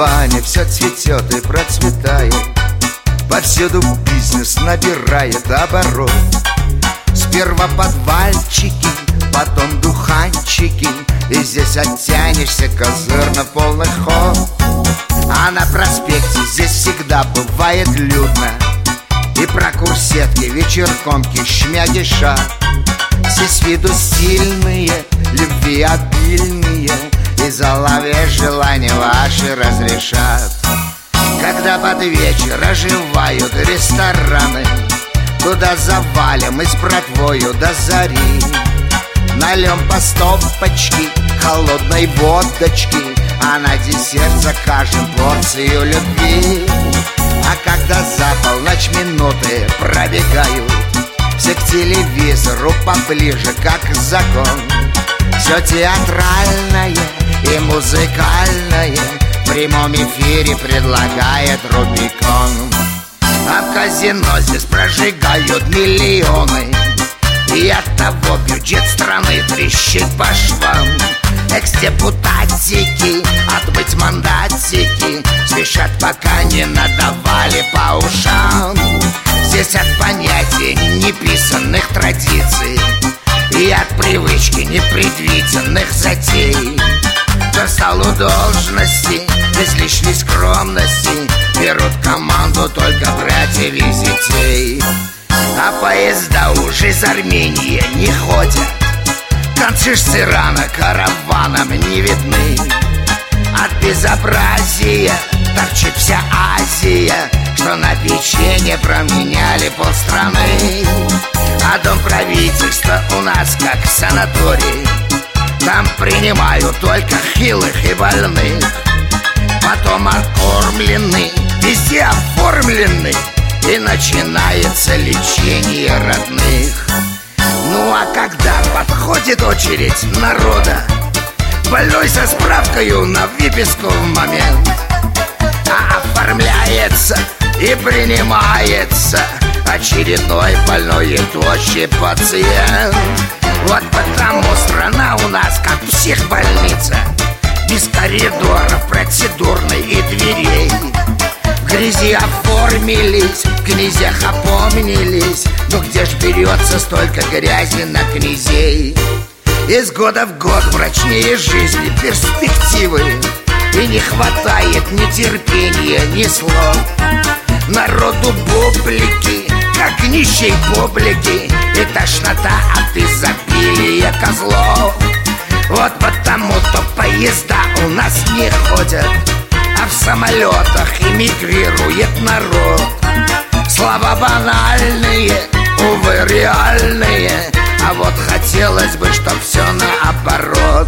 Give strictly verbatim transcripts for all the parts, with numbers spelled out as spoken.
караване все цветет и процветает, повсюду бизнес набирает оборот. Сперва подвальчики, потом духанчики, и здесь оттянешься козырно в полный ход. А на проспекте здесь всегда бывает людно, и про курсетки, вечеркомки, шмяги шаг. Все с виду стильные, любви обильные, и залаве желания ваши разрешат. Когда под вечер оживают рестораны, туда завалим и с братвою до зари. Нальем по стопочке холодной водочки, а на десерт закажем порцию любви. А когда за полночь минуты пробегают, все к телевизору поближе, как закон. Все театральное и музыкальное в прямом эфире предлагает Рубикон. А в казино здесь прожигают миллионы, и от того бюджет страны трещит по швам. Экс-депутатики отмыть мандатики спешат, пока не надавали по ушам. Здесь от понятия неписанных традиций и от привычки непредвиденных затей к столу должности без лишней скромности берут команду только братья визитей. А поезда уже из Армении не ходят, концы ж с Ирана караваном не видны. От безобразия торчит вся Азия, что на печенье променяли полстраны. А дом правительства у нас как санаторий, там принимают только хилых и больных. Потом откормлены, везде оформлены, и начинается лечение родных. Ну а когда подходит очередь народа, больной со справкою на выписку в момент, а оформляется и принимается очередной больной и тощий пациент. Вот потому страна у нас как психбольница, без коридоров процедурной и дверей. В грязи оформились, в князях опомнились, но где ж берется столько грязи на князей? Из года в год мрачнее жизни перспективы, и не хватает ни терпения, ни слов. Народу бублики, как нищей публики, и тошнота от изобилия козлов. Вот потому-то поезда у нас не ходят, а в самолетах эмигрирует народ. Слова банальные, увы, реальные, а вот хотелось бы, чтоб все наоборот.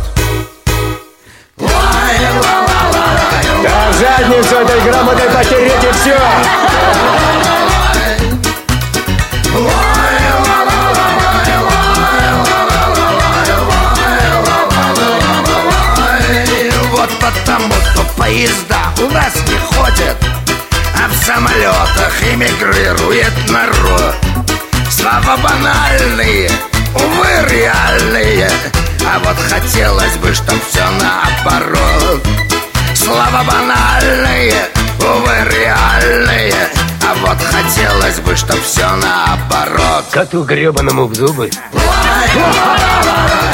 Да в задницу этой грамотой потереть и все! Вот потому-то поезда у нас не ходят, а в самолетах эмигрирует народ. Слова банальные, увы, реальные, а вот хотелось бы, чтоб все наоборот. Слова банальные, увы, реальные, а вот хотелось бы, чтоб все наоборот. Коту гребаному в зубы. Ой,